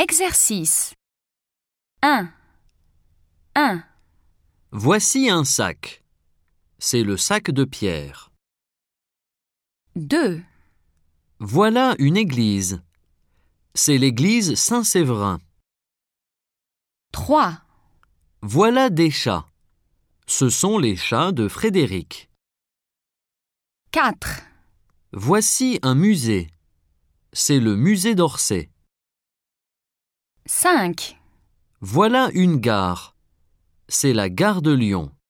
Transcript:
Exercice 1. 1. Voici un sac. C'est le sac de Pierre. 2. Voilà une église. C'est l'église Saint-Séverin. 3. Voilà des chats. Ce sont les chats de Frédéric. 4. Voici un musée. C'est le musée d'Orsay. 5. Voilà une gare. C'est la gare de Lyon.